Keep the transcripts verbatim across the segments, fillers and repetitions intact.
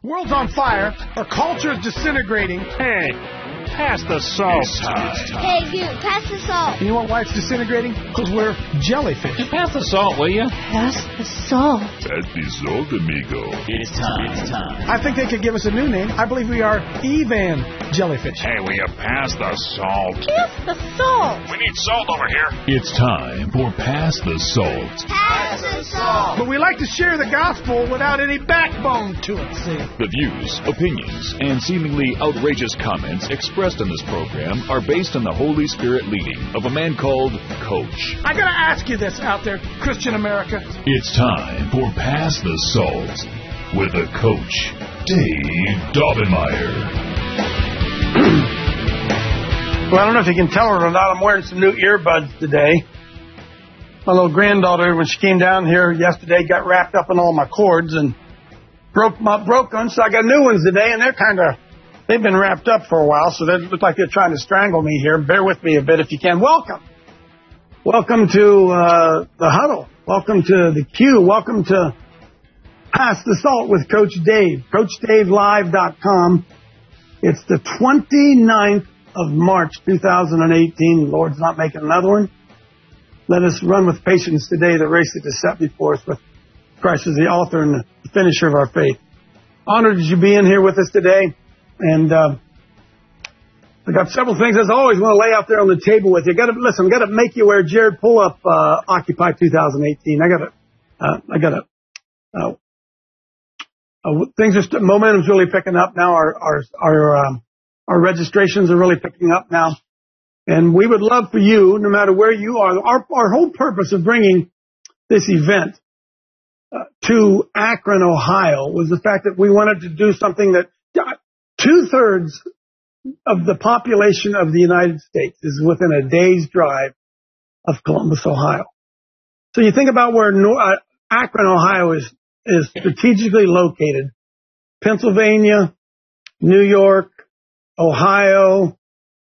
World's on fire. Our culture is disintegrating. Hey, pass the salt. Hey, you, pass the salt. You know what, why it's disintegrating? Because we're jellyfish. Just pass the salt, will you? Pass the salt. Pass the salt, amigo. It's time. It's time. I think they could give us a new name. I believe we are Evan jellyfish. Hey, will you pass the salt? Pass the salt. We need salt over here. It's time for Pass the Salt. Pass the salt. But we like to share the gospel without any backbone to it, see? The views, opinions, and seemingly outrageous comments expressed in this program are based on the Holy Spirit leading of a man called Coach. I gotta ask you this out there, Christian America. It's time for Pass the Salt with the Coach, Dave Daubenmire. Well, I don't know if you can tell her or not, I'm wearing some new earbuds today. My little granddaughter, when she came down here yesterday, got wrapped up in all my cords and broke my broke them, so I got new ones today, and they're kind of, they've been wrapped up for a while, so they look like they're trying to strangle me here. Bear with me a bit if you can. Welcome. Welcome to uh, the Huddle. Welcome to the Q. Welcome to Pass the Salt with Coach Dave. Coach Dave Live dot com. It's the twenty-ninth of March, two thousand eighteen. The Lord's not making another one. Let us run with patience today the race that is set before us with Christ as the author and the finisher of our faith. Honored that you be in here with us today. And uh, I got several things, as always, want to lay out there on the table with you. Got to listen. Got to make you aware. Jared, pull up uh, Occupy twenty eighteen. I got to. Uh, I got to. Uh, uh, things are st- momentum's really picking up now. Our our our um, our registrations are really picking up now, and we would love for you, no matter where you are. Our our whole purpose of bringing this event uh, to Akron, Ohio, was the fact that we wanted to do something that two thirds of the population of the United States is within a day's drive of Columbus, Ohio. So you think about where Nor- uh, Akron, Ohio is, is strategically located. Pennsylvania, New York, Ohio,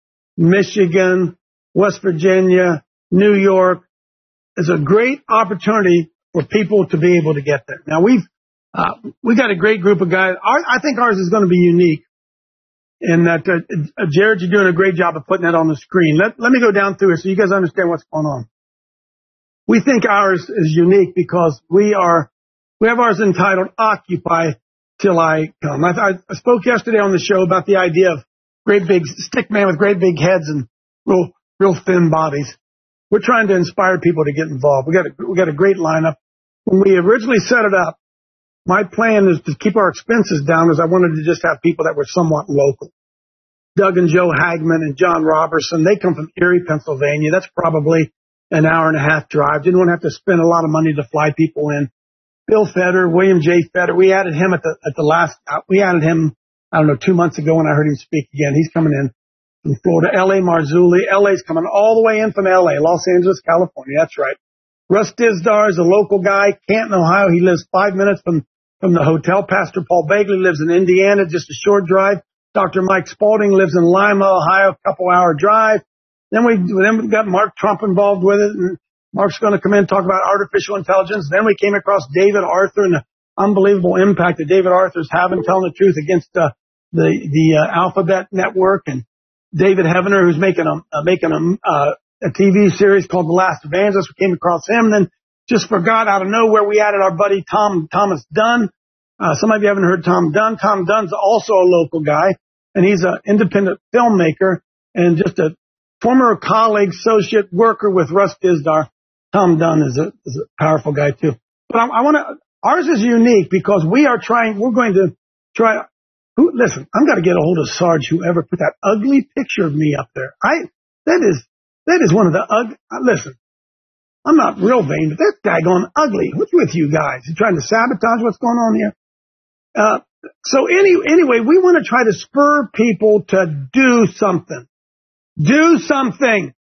Michigan, West Virginia, New York is a great opportunity for people to be able to get there. Now we've, uh, we got a great group of guys. Our, I think ours is going to be unique. And that, uh, uh, Jared, you're doing a great job of putting that on the screen. Let, let me go down through it so you guys understand what's going on. We think ours is unique because we are, we have ours entitled Occupy Till I Come. I, I spoke yesterday on the show about the idea of great big stick man with great big heads and real, real thin bodies. We're trying to inspire people to get involved. We got a, we got a great lineup. When we originally set it up, my plan is to keep our expenses down, as I wanted to just have people that were somewhat local. Doug and Joe Hagman and John Robertson, they come from Erie, Pennsylvania. That's probably an hour and a half drive. Didn't want to have to spend a lot of money to fly people in. Bill Feder, William J. Feder, we added him at the at the last, we added him, I don't know, two months ago when I heard him speak again. He's coming in from Florida. L A. Marzulli, L A's coming all the way in from L A, Los Angeles, California. That's right. Russ Dizdar is a local guy, Canton, Ohio. He lives five minutes from From the hotel. Pastor Paul Bagley lives in Indiana, just a short drive. Doctor Mike Spalding lives in Lima, Ohio, a couple hour drive. Then we then we got Mark Trump involved with it, and Mark's going to come in and talk about artificial intelligence. Then we came across David Arthur and the unbelievable impact that David Arthur's having, telling the truth against uh, the the uh, Alphabet Network, and David Heavener, who's making a uh, making a uh, a T V series called The Last Evangelist. We came across him, and then just forgot out of nowhere, we added our buddy Tom Thomas Dunn. Uh, some of you haven't heard Tom Dunn. Tom Dunn's also a local guy, and he's an independent filmmaker and just a former colleague, associate worker with Russ Dizdar. Tom Dunn is a, is a powerful guy too. But I, I want to. Ours is unique because we are trying. We're going to try. Who, listen, I'm going to get a hold of Sarge, whoever put that ugly picture of me up there. I that is that is one of the ugly. Listen. I'm not real vain, but that guy going ugly. What's with you guys? You trying to sabotage what's going on here? Uh, so any, anyway, we want to try to spur people to do something. Do something.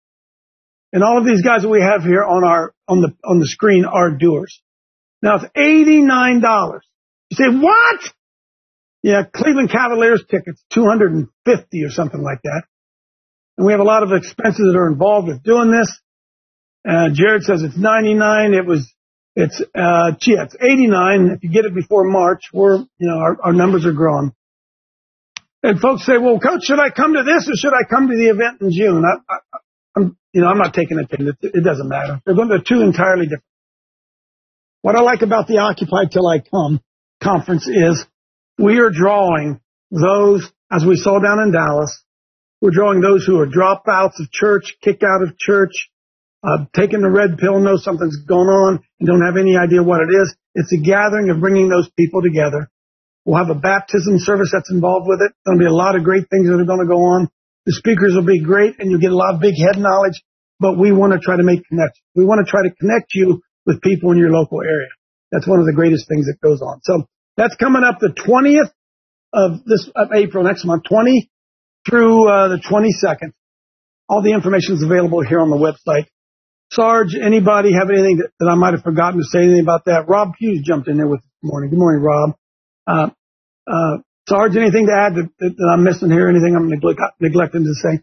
And all of these guys that we have here on our, on the, on the screen are doers. Now it's eighty-nine dollars. You say, what? Yeah, Cleveland Cavaliers tickets, two hundred fifty or something like that. And we have a lot of expenses that are involved with doing this. Uh, Jared says it's ninety-nine. It was, It's, uh, yeah, it's eighty-nine. If you get it before March, we're, you know, our, our numbers are growing. And folks say, well, Coach, should I come to this or should I come to the event in June? I, I, I'm, you know, I'm not taking attendance. It, it doesn't matter. They're going to two entirely different. What I like about the Occupy Till I Come conference is we are drawing those, as we saw down in Dallas, we're drawing those who are dropouts of church, kicked out of church, uh, taking the red pill, know something's going on, and don't have any idea what it is. It's a gathering of bringing those people together. We'll have a baptism service that's involved with it. There'll be a lot of great things that are going to go on. The speakers will be great, and you'll get a lot of big head knowledge, but we want to try to make connections. We want to try to connect you with people in your local area. That's one of the greatest things that goes on. So that's coming up the twentieth of this of April, next month, twentieth through uh, the twenty-second. All the information is available here on the website. Sarge, anybody have anything that, that I might have forgotten to say anything about that? Rob Hughes jumped in there with this morning. Good morning, Rob. Uh, uh, Sarge, anything to add that, that, that I'm missing here? Anything I'm neglect, neglecting to say?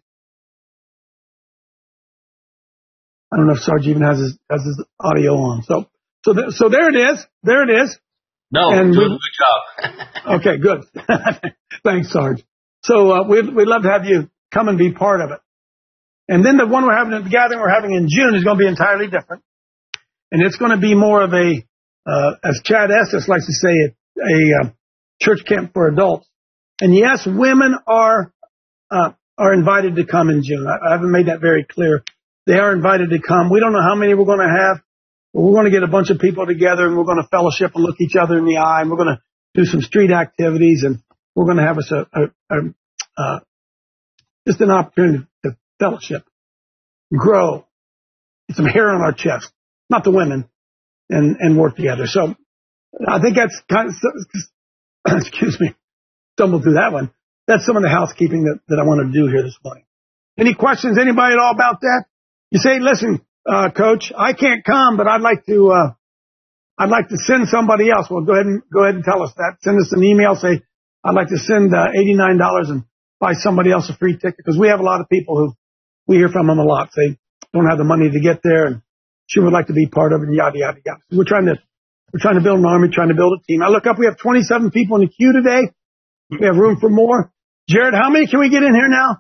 I don't know if Sarge even has his, has his audio on. So, so, th- so there it is. There it is. No, and doing a good job. Okay, good. Thanks, Sarge. So, uh, we'd, we'd love to have you come and be part of it. And then the one we're having, the gathering we're having in June is going to be entirely different. And it's going to be more of a, uh, as Chad Estes likes to say, a, a uh, church camp for adults. And yes, women are, uh, are invited to come in June. I, I haven't made that very clear. They are invited to come. We don't know how many we're going to have, but we're going to get a bunch of people together and we're going to fellowship and look each other in the eye. And we're going to do some street activities and we're going to have us a, a, a uh, just an opportunity to fellowship, grow, get some hair on our chest, not the women, and, and work together. So I think that's kind of, excuse me, stumbled through that one. That's some of the housekeeping that, that I want to do here this morning. Any questions, anybody at all about that? You say, listen, uh, Coach, I can't come, but I'd like to, uh, I'd like to send somebody else. Well, go ahead and, go ahead and tell us that. Send us an email, say, I'd like to send, uh, eighty-nine dollars and buy somebody else a free ticket. Because we have a lot of people who, we hear from them a lot, say, don't have the money to get there and she would like to be part of it and yada, yada, yada. So we're trying to, we're trying to build an army, trying to build a team. I look up, we have twenty-seven people in the queue today. We have room for more. Jared, how many can we get in here now?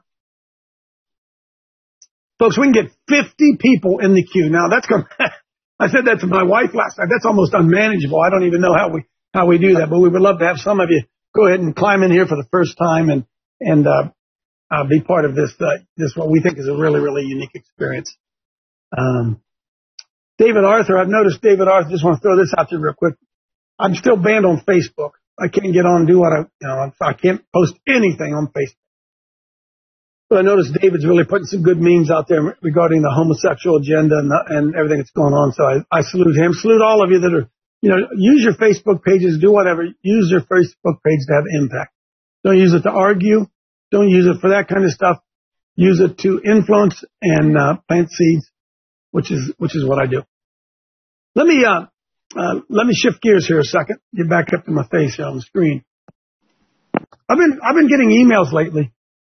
Folks, we can get fifty people in the queue. Now that's going I said that to my wife last night. That's almost unmanageable. I don't even know how we, how we do that, but we would love to have some of you go ahead and climb in here for the first time and, and, uh, uh, be part of this, uh, this, what we think is a really, really unique experience. Um, David Arthur, I've noticed David Arthur, just want to throw this out there real quick. I'm still banned on Facebook. I can't get on and do what I, you know, I can't post anything on Facebook. But I noticed David's really putting some good memes out there regarding the homosexual agenda and, the, and everything that's going on. So I, I salute him. Salute all of you that are, you know, use your Facebook pages, do whatever. Use your Facebook page to have impact. Don't use it to argue. Don't use it for that kind of stuff. Use it to influence and uh, plant seeds, which is which is what I do. Let me uh, uh, let me shift gears here a second. Get back up to my face here on the screen. I've been I've been getting emails lately.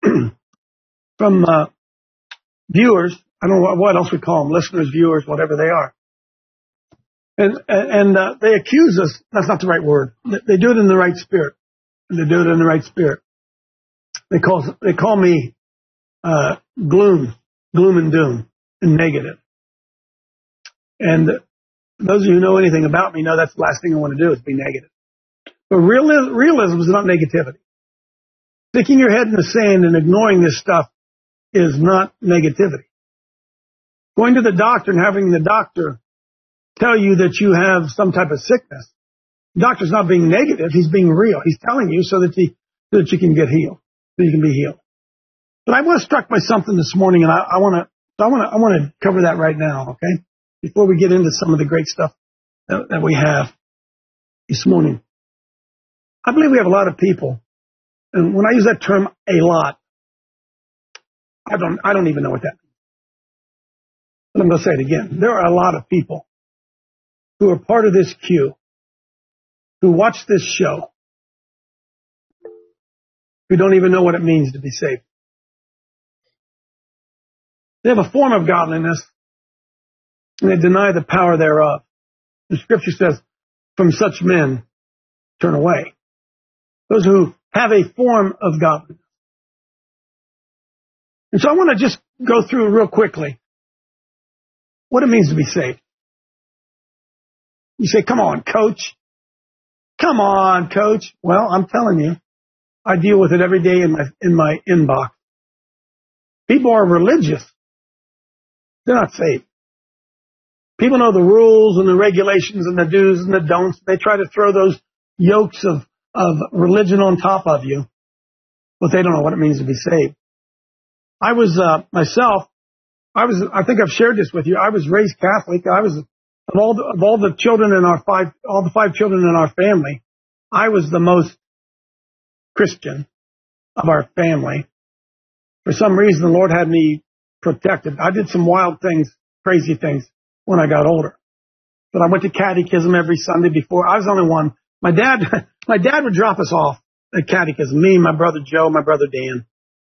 From uh, viewers, I don't know what, what else we call them, listeners, viewers, whatever they are. And and uh, they accuse us, that's not the right word, they do it in the right spirit. They do it in the right spirit. They call they call me uh, gloom, gloom and doom, and negative. And those of you who know anything about me know that's the last thing I want to do is be negative. But real, realism is not negativity. Sticking your head in the sand and ignoring this stuff is not negativity. Going to the doctor and having the doctor tell you that you have some type of sickness, the doctor's not being negative, he's being real. He's telling you so that, he, so that you can get healed, so you can be healed. But I was struck by something this morning, and I, I want to I want to I want to cover that right now, okay? Before we get into some of the great stuff that, that we have this morning. I believe we have a lot of people, and when I use that term a lot, I don't, I don't even know what that means. But I'm going to say it again. There are a lot of people who are part of this queue, who watch this show, who don't even know what it means to be saved. They have a form of godliness, and they deny the power thereof. The Scripture says, from such men, turn away. Those who have a form of godliness. And so I want to just go through real quickly what it means to be saved. You say, come on, coach. Come on, coach. Well, I'm telling you, I deal with it every day in my, in my inbox. People are religious. They're not saved. People know the rules and the regulations and the do's and the don'ts. They try to throw those yokes of, of religion on top of you, but they don't know what it means to be saved. I was, uh, myself, I was, I think I've shared this with you. I was raised Catholic. I was, of all the, of all the children in our five, all the five children in our family, I was the most Christian of our family. For some reason, the Lord had me protected. I did some wild things, crazy things when I got older. But I went to catechism every Sunday before. I was the only one. My dad, my dad would drop us off at catechism. Me, my brother Joe, my brother Dan.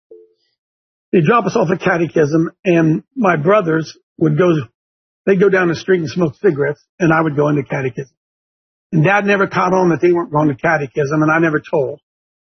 They'd drop us off at catechism, and my brothers would go, they'd go down the street and smoke cigarettes, and I would go into catechism. And Dad never caught on that they weren't going to catechism, and I never told.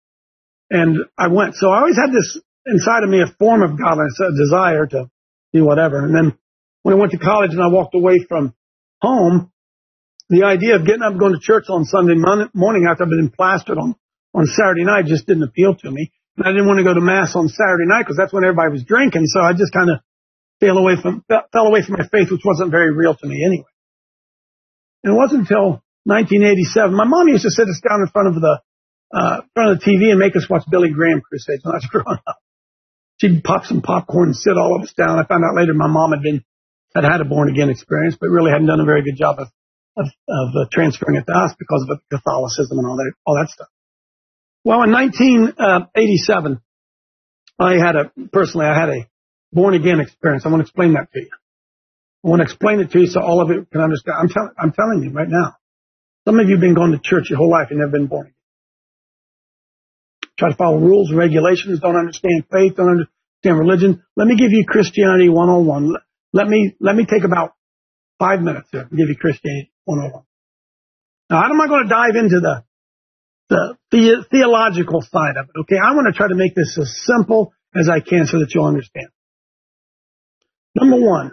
And I went. So I always had this inside of me, a form of godliness, a desire to do whatever. And then when I went to college and I walked away from home, the idea of getting up and going to church on Sunday morning after I've been plastered on, on Saturday night just didn't appeal to me. And I didn't want to go to Mass on Saturday night because that's when everybody was drinking. So I just kind of fell away from, fell away from my faith, which wasn't very real to me anyway. And it wasn't until nineteen eighty-seven. My mom used to sit us down in front of the, uh, front of the T V and make us watch Billy Graham crusades when I was growing up. She'd pop some popcorn and sit all of us down. I found out later my mom had been, had had a born again experience, but really hadn't done a very good job of, of, of uh, transferring it to us because of Catholicism and all that, all that stuff. Well, in nineteen eighty-seven, I had a, personally, I had a born again experience. I want to explain that to you. I want to explain it to you so all of you can understand. I'm telling, I'm telling you right now. Some of you have been going to church your whole life and never been born again. Try to follow rules and regulations, don't understand faith, don't understand religion. Let me give you Christianity one oh one. Let me, let me take about five minutes here and give you Christianity one oh one. Now, I'm not going to dive into the, the, the theological side of it, okay? I want to try to make this as simple as I can so that you'll understand. Number one,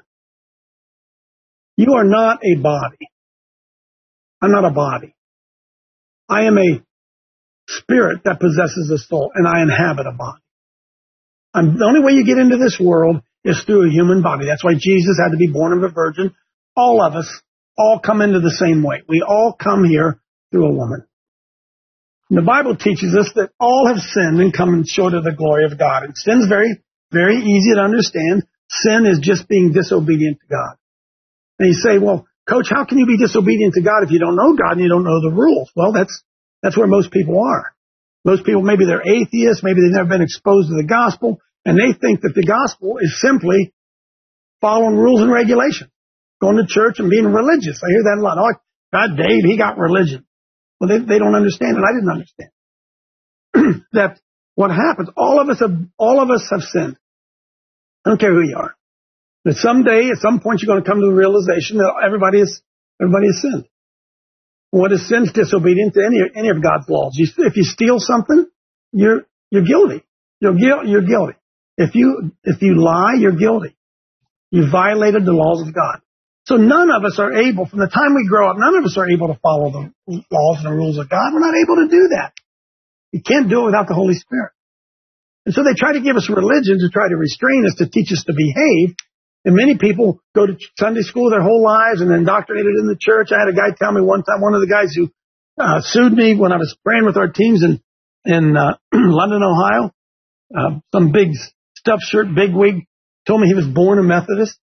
you are not a body. I'm not a body. I am a spirit that possesses a soul, and I inhabit a body. I'm, the only way you get into this world is through a human body. That's why Jesus had to be born of a virgin. All of us all come into the same way. We all come here through a woman. And the Bible teaches us that all have sinned and come short of the glory of God. And sin's very, very easy to understand. Sin is just being disobedient to God. And you say, well, Coach, how can you be disobedient to God if you don't know God and you don't know the rules? Well, that's that's where most people are. Most people, maybe they're atheists, maybe they've never been exposed to the gospel, and they think that the gospel is simply following rules and regulations, going to church and being religious. I hear that a lot. Oh, God, Dave, he got religion. Well, they, they don't understand it. I didn't understand that what happens. All of us have, all of us have sinned. I don't care who you are. That someday, at some point, you're going to come to the realization that everybody is, everybody has sinned. What is sin? Is disobedient to any, any of God's laws. You, if you steal something, you're, you're guilty. You're, you're guilty. If you, if you lie, you're guilty. You violated the laws of God. So none of us are able, from the time we grow up, none of us are able to follow the laws and the rules of God. We're not able to do that. You can't do it without the Holy Spirit. And so they try to give us religion to try to restrain us, to teach us to behave. And many people go to Sunday school their whole lives and indoctrinated in the church. I had a guy tell me one time, one of the guys who uh, sued me when I was praying with our teams in, in uh, London, Ohio, uh, some big stuffed shirt, big wig, told me he was born a Methodist.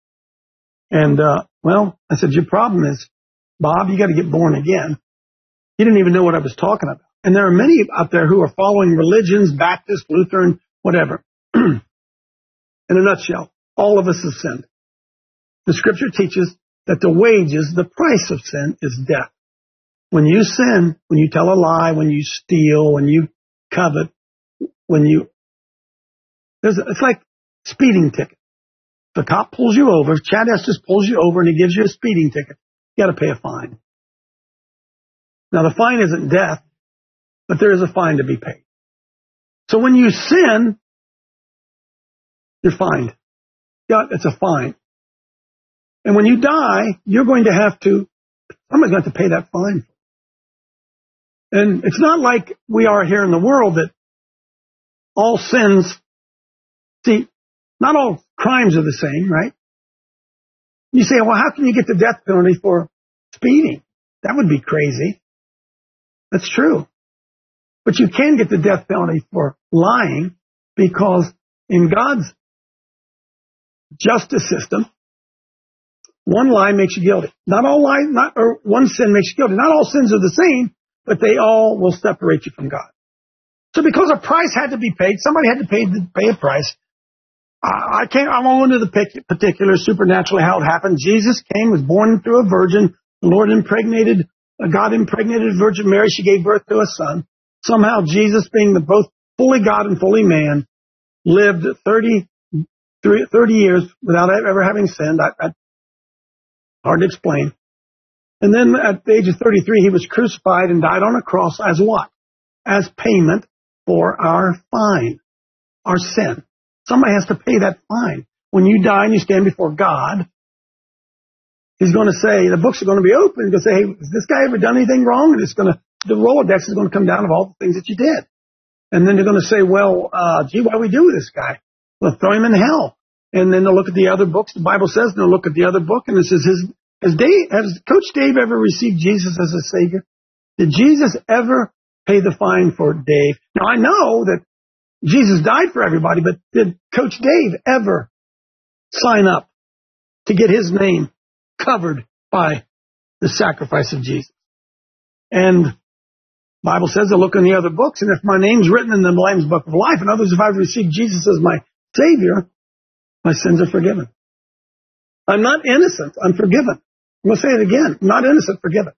And, uh, well, I said, your problem is, Bob, you got to get born again. He didn't even know what I was talking about. And there are many out there who are following religions, Baptist, Lutheran, whatever. In a nutshell, all of us have sinned. The scripture teaches that the wages, the price of sin is death. When you sin, when you tell a lie, when you steal, when you covet, when you, there's a, it's like speeding ticket. The cop pulls you over, Chad Estes pulls you over and he gives you a speeding ticket. you got to pay a fine. Now, the fine isn't death, but there is a fine to be paid. So when you sin, you're fined. Yeah, it's a fine. And when you die, you're going to have to, somebody's going to have to pay that fine. And it's not like we are here in the world that all sins, see, not all crimes are the same, right? You say, well, how can you get the death penalty for speeding? That would be crazy. That's true. But you can get the death penalty for lying, because in God's justice system, one lie makes you guilty. Not all lie, not, or one sin makes you guilty. Not all sins are the same, but they all will separate you from God. So because a price had to be paid, somebody had to pay, pay a price. I can't, I won't go into the particular supernaturally how it happened. Jesus came, was born through a virgin. The Lord impregnated, God impregnated Virgin Mary. She gave birth to a son. Somehow Jesus, being the both fully God and fully man, lived thirty, thirty years without ever having sinned. I, I, hard to explain. And then at the age of thirty-three, he was crucified and died on a cross as what? As payment for our fine, our sin. Somebody has to pay that fine. When you die and you stand before God, He's going to say, the books are going to be open. He's going to say, hey, has this guy ever done anything wrong? And it's going to, the Rolodex is going to come down of all the things that you did. And then they're going to say, well, uh, gee, what do we do with this guy? We'll throw him in hell. And then they'll look at the other books. The Bible says, and they'll look at the other book, and it says, has, has, Dave, has Coach Dave ever received Jesus as a Savior? Did Jesus ever pay the fine for Dave? Now, I know that Jesus died for everybody, but did Coach Dave ever sign up to get his name covered by the sacrifice of Jesus? And the Bible says to look in the other books, and if my name's written in the Lamb's Book of Life, in other words, if I've received Jesus as my Savior, my sins are forgiven. I'm not innocent, I'm forgiven. I'm going to say it again. I'm not innocent, forgiven.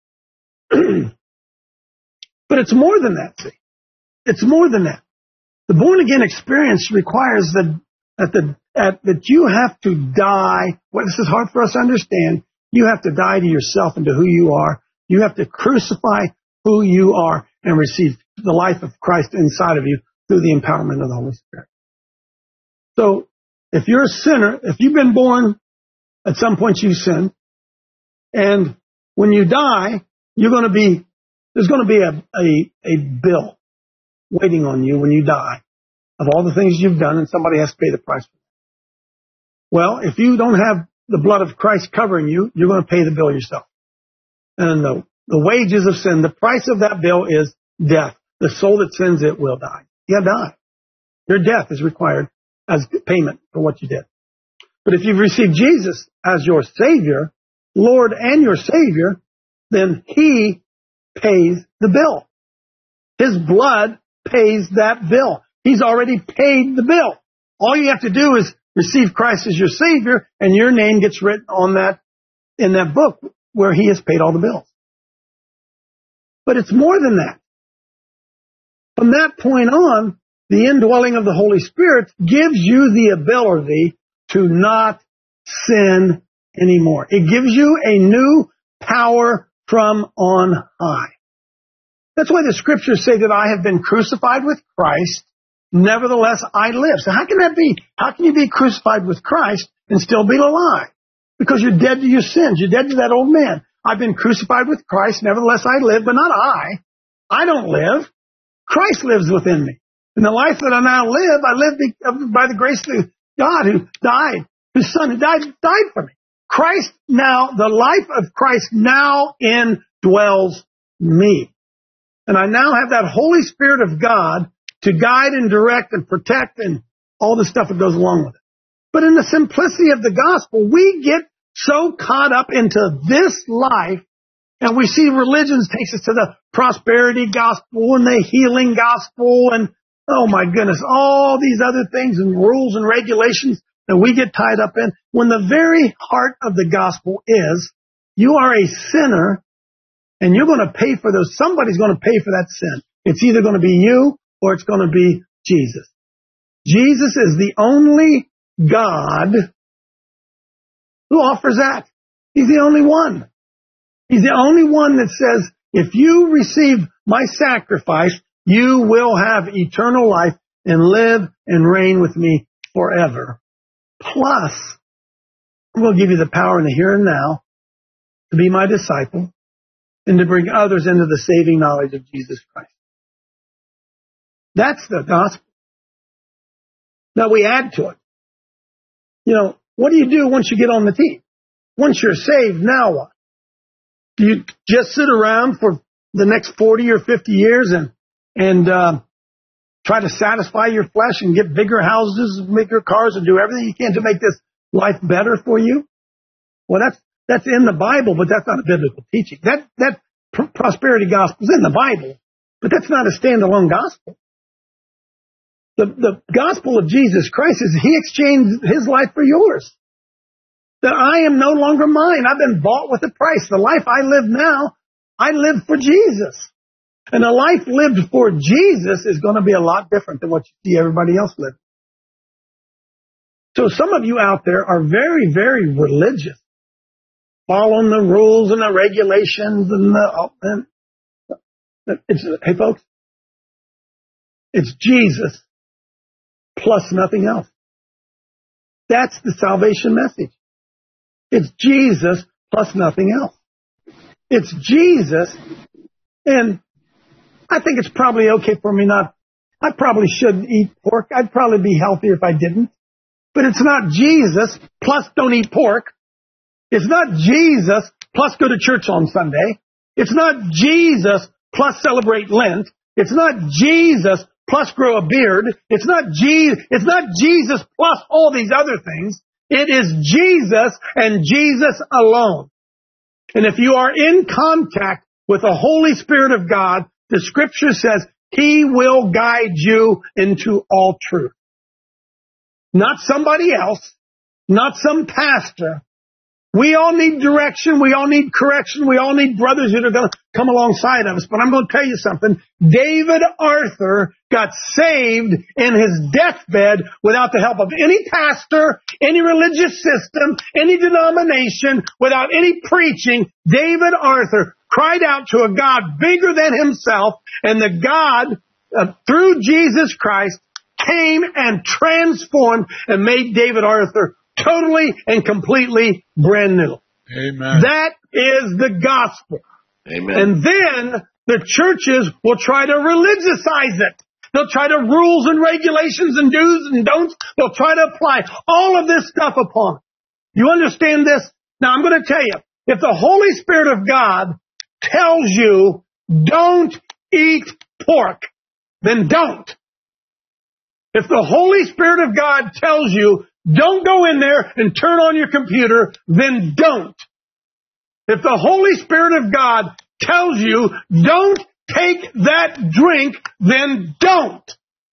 But it's more than that, see. It's more than that. The born-again experience requires that, that, the, at, that you have to die. Well, this is hard for us to understand. You have to die to yourself and to who you are. You have to crucify who you are and receive the life of Christ inside of you through the empowerment of the Holy Spirit. So, if you're a sinner, if you've been born, at some point you sin, and when you die, you're going to be, there's going to be a, a, a bill waiting on you when you die of all the things you've done, and somebody has to pay the price for it. Well, if you don't have the blood of Christ covering you, you're going to pay the bill yourself. And the, the wages of sin, the price of that bill is death. The soul that sins, it will die. You have to die. Your death is required as payment for what you did. But if you've received Jesus as your Savior, Lord and your Savior, then He pays the bill. His blood pays that bill. He's already paid the bill. All you have to do is receive Christ as your Savior, and your name gets written on that, in that book where He has paid all the bills. But it's more than that. From that point on, the indwelling of the Holy Spirit gives you the ability to not sin anymore. It gives you a new power from on high. That's why the scriptures say that I have been crucified with Christ, nevertheless I live. So how can that be? How can you be crucified with Christ and still be alive? Because you're dead to your sins. You're dead to that old man. I've been crucified with Christ, nevertheless I live, but not I. I don't live. Christ lives within me. In the life that I now live, I live by the grace of God who died, whose Son who died, died for me. Christ now, the life of Christ now indwells me. And I now have that Holy Spirit of God to guide and direct and protect and all the stuff that goes along with it. But in the simplicity of the gospel, we get so caught up into this life, and we see religions takes us to the prosperity gospel and the healing gospel and, oh my goodness, all these other things and rules and regulations that we get tied up in, when the very heart of the gospel is, you are a sinner and you're going to pay for those. Somebody's going to pay for that sin. It's either going to be you or it's going to be Jesus. Jesus is the only God who offers that. He's the only one. He's the only one that says, if you receive my sacrifice, you will have eternal life and live and reign with me forever. Plus, I'm going to give you the power in the here and now to be my disciple and to bring others into the saving knowledge of Jesus Christ. That's the gospel. Now we add to it. You know, what do you do once you get on the team? Once you're saved, now what? Do you just sit around for the next forty or fifty years and and uh, try to satisfy your flesh and get bigger houses, bigger cars, and do everything you can to make this life better for you? Well, that's that's in the Bible, but that's not a biblical teaching. That that pr- prosperity gospel is in the Bible, but that's not a standalone gospel. The the gospel of Jesus Christ is He exchanged His life for yours. That I am no longer mine. I've been bought with a price. The life I live now, I live for Jesus. And a life lived for Jesus is going to be a lot different than what you see everybody else live. So some of you out there are very, very religious, following the rules and the regulations and the. And it's, hey, folks, it's Jesus plus nothing else. That's the salvation message. It's Jesus plus nothing else. It's Jesus, and I think it's probably okay for me not. I probably shouldn't eat pork. I'd probably be healthier if I didn't. But it's not Jesus plus don't eat pork. It's not Jesus plus go to church on Sunday. It's not Jesus plus celebrate Lent. It's not Jesus plus grow a beard. It's not Jesus. It's not Jesus plus all these other things. It is Jesus and Jesus alone. And if you are in contact with the Holy Spirit of God, the Scripture says He will guide you into all truth. Not somebody else, not some pastor. We all need direction. We all need correction. We all need brothers that are going to come alongside of us. But I'm going to tell you something. David Arthur got saved in his deathbed without the help of any pastor, any religious system, any denomination, without any preaching. David Arthur cried out to a God bigger than himself, and the God, uh, through Jesus Christ, came and transformed and made David Arthur totally and completely brand new. Amen. That is the gospel. Amen. And then the churches will try to religiousize it. They'll try to rules and regulations and do's and don'ts. They'll try to apply all of this stuff upon it. You understand this? Now I'm going to tell you, if the Holy Spirit of God tells you don't eat pork, then don't. If the Holy Spirit of God tells you don't go in there and turn on your computer, then don't. If the Holy Spirit of God tells you don't take that drink, then don't.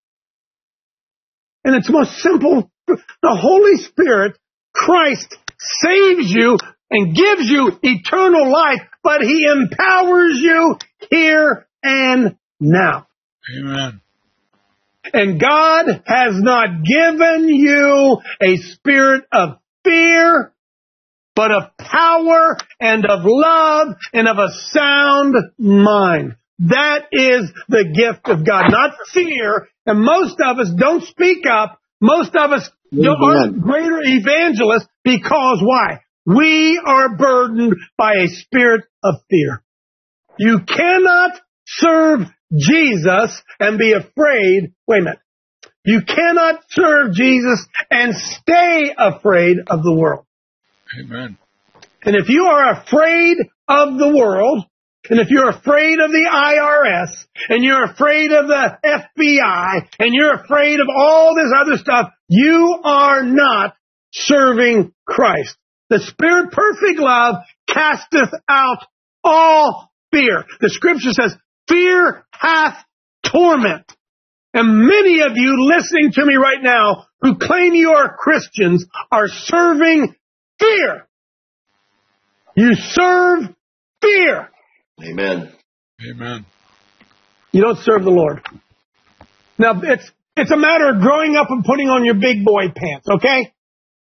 And it's most simple. The Holy Spirit, Christ, saves you and gives you eternal life, but He empowers you here and now. Amen. And God has not given you a spirit of fear, but of power and of love and of a sound mind. That is the gift of God, not fear. And most of us don't speak up. Most of us aren't greater evangelists because why? We are burdened by a spirit of fear. You cannot serve Jesus and be afraid. Wait a minute. You cannot serve Jesus and stay afraid of the world. Amen. And if you are afraid of the world, and if you're afraid of the I R S, and you're afraid of the F B I, and you're afraid of all this other stuff, you are not serving Christ. The Spirit perfect love casteth out all fear. The Scripture says, fear hath torment. And many of you listening to me right now who claim you are Christians are serving fear. You serve fear. Amen. Amen. You don't serve the Lord. Now, it's it's a matter of growing up and putting on your big boy pants, okay?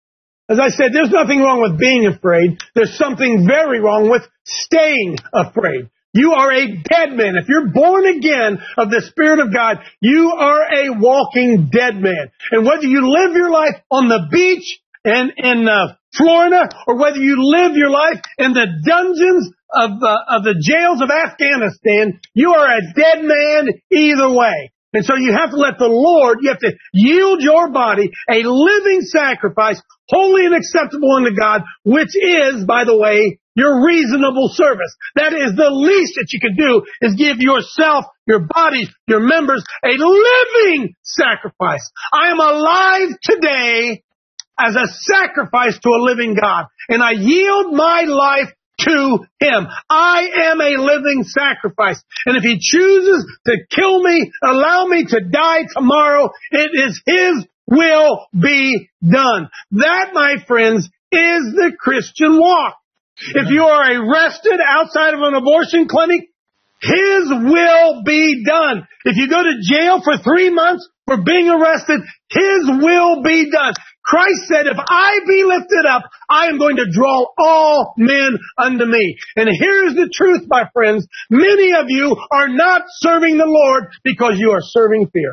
As I said, there's nothing wrong with being afraid. There's something very wrong with staying afraid. You are a dead man. If you're born again of the Spirit of God, you are a walking dead man. And whether you live your life on the beach and in uh, Florida, or whether you live your life in the dungeons of, uh, of the jails of Afghanistan, you are a dead man either way. And so you have to let the Lord, you have to yield your body a living sacrifice, holy and acceptable unto God, which is, by the way, your reasonable service. That is the least that you can do, is give yourself, your body, your members, a living sacrifice. I am alive today as a sacrifice to a living God, and I yield my life to Him. I am a living sacrifice. And if He chooses to kill me, allow me to die tomorrow, it is His will be done. That, my friends, is the Christian walk. If you are arrested outside of an abortion clinic, His will be done. If you go to jail for three months for being arrested, His will be done. Christ said, if I be lifted up, I am going to draw all men unto me. And here's the truth, my friends. Many of you are not serving the Lord because you are serving fear.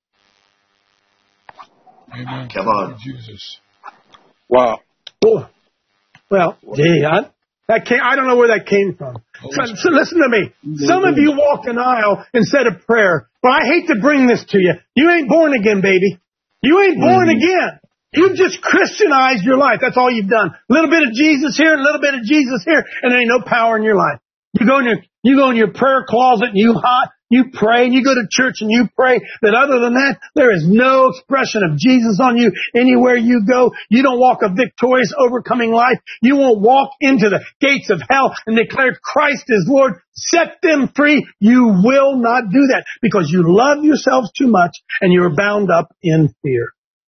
Amen. Come on. Jesus. Wow. Oh. Well, gee, I, that came, I don't know where that came from. So, so listen to me. Some of you walk an aisle instead of prayer. But I hate to bring this to you. You ain't born again, baby. You ain't born mm-hmm. again. You've just Christianized your life. That's all you've done. A little bit of Jesus here, a little bit of Jesus here, and there ain't no power in your life. You go in your, you go in your prayer closet and you hot, you pray, and you go to church and you pray. But other than that, there is no expression of Jesus on you anywhere you go. You don't walk a victorious, overcoming life. You won't walk into the gates of hell and declare Christ is Lord. Set them free. You will not do that because you love yourselves too much and you're bound up in fear.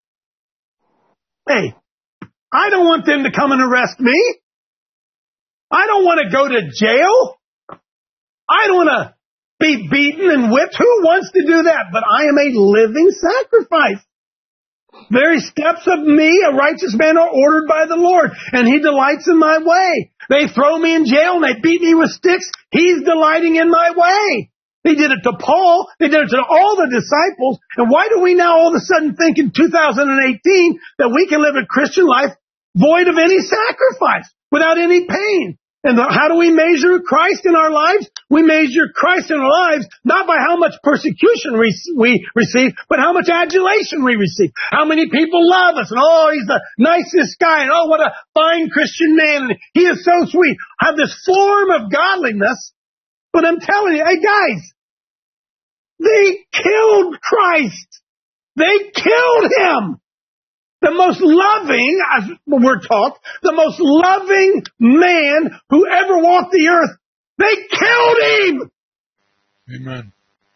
Hey, I don't want them to come and arrest me. I don't want to go to jail. I don't want to be beaten and whipped. Who wants to do that? But I am a living sacrifice. Very steps of me, a righteous man, are ordered by the Lord, and He delights in my way. They throw me in jail and they beat me with sticks. He's delighting in my way. They did it to Paul. They did it to all the disciples. And why do we now all of a sudden think in two thousand eighteen that we can live a Christian life void of any sacrifice, without any pain? And the, how do we measure Christ in our lives? We measure Christ in our lives not by how much persecution we, we receive, but how much adulation we receive. How many people love us, and oh, he's the nicest guy, and oh, what a fine Christian man, and he is so sweet. Have this form of godliness, but I'm telling you, hey guys, they killed Christ. They killed Him. The most loving, as we're taught, the most loving man who ever walked the earth. They killed Him. Amen.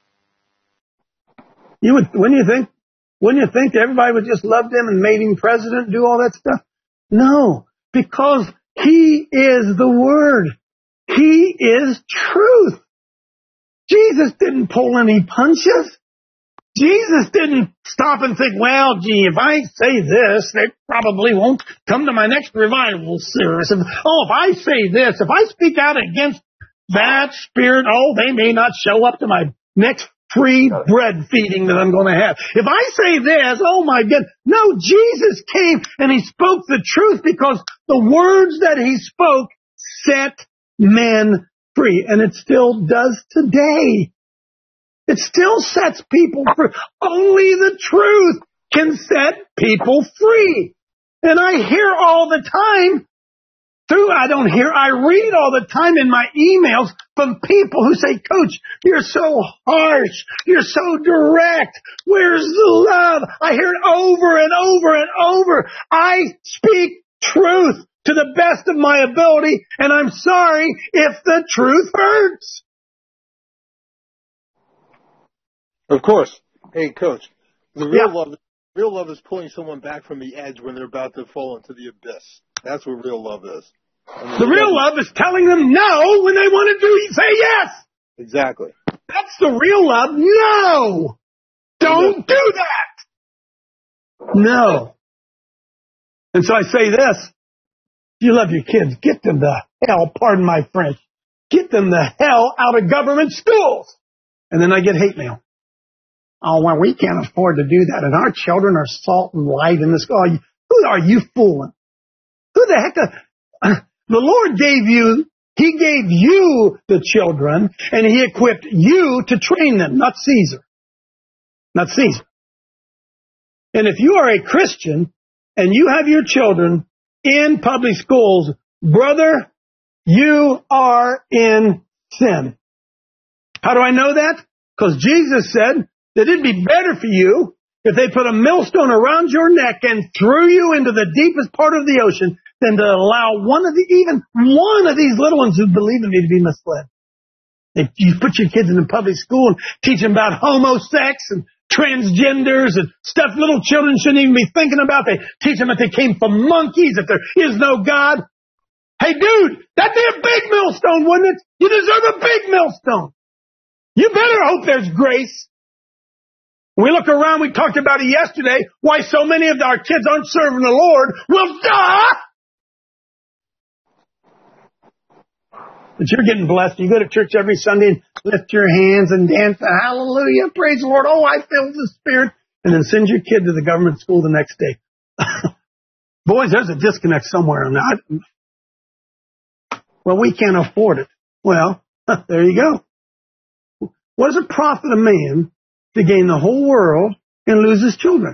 You would, wouldn't you think? Wouldn't you think everybody would just love Him and made Him president and do all that stuff? No, because He is the Word. He is truth. Jesus didn't pull any punches. Jesus didn't stop and think, well, gee, if I say this, they probably won't come to my next revival service. If, oh, if I say this, if I speak out against that spirit, oh, they may not show up to my next free bread feeding that I'm going to have. If I say this, oh my goodness. No, Jesus came and He spoke the truth because the words that He spoke set men free. And it still does today. It still sets people free. Only the truth can set people free. And I hear all the time, through, I don't hear, I read all the time in my emails from people who say, Coach, you're so harsh. You're so direct. Where's the love? I hear it over and over and over. I speak truth to the best of my ability, and I'm sorry if the truth hurts. Of course. Hey, Coach, the real Yeah. love, real love is pulling someone back from the edge when they're about to fall into the abyss. That's what real love is. The real love is telling them no when they want to do say yes. Exactly. That's the real love. No. Don't do that. No. And so I say this. If you love your kids, get them the hell, pardon my French, get them the hell out of government schools. And then I get hate mail. Oh, well, we can't afford to do that. And our children are salt and light in this. Oh, who are you fooling? Who the heck? The, the Lord gave you, He gave you the children, and He equipped you to train them, not Caesar. Not Caesar. And if you are a Christian and you have your children in public schools, brother, you are in sin. How do I know that? Because Jesus said that it'd be better for you if they put a millstone around your neck and threw you into the deepest part of the ocean than to allow one of the, even one of these little ones who believe in me to be misled. If you put your kids in the public school and teach them about homosex and transgenders and stuff little children shouldn't even be thinking about. They teach them that they came from monkeys, that there is no God. Hey, dude, that'd be a big millstone, wouldn't it? You deserve a big millstone. You better hope there's grace. We look around, we talked about it yesterday, why so many of our kids aren't serving the Lord. Well, duh! But you're getting blessed. You go to church every Sunday and lift your hands and dance. Hallelujah. Praise the Lord. Oh, I feel the Spirit. And then send your kid to the government school the next day. Boys, there's a disconnect somewhere on that. Well, we can't afford it. Well, there you go. What does it profit a man to gain the whole world and lose his children?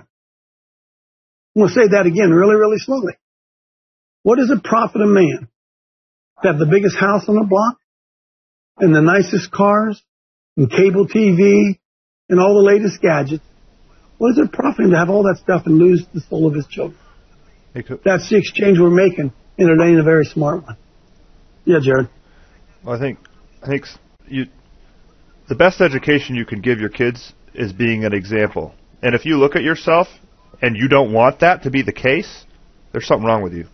We'll say that again really, really slowly. What does it profit a man to have the biggest house on the block and the nicest cars and cable T V and all the latest gadgets? What does it profit him to have all that stuff and lose the soul of his children? That's the exchange we're making, and it ain't a very smart one. Yeah, Jared. Well, I think I think you the best education you can give your kids is being an example. And if you look at yourself and you don't want that to be the case, there's something wrong with you.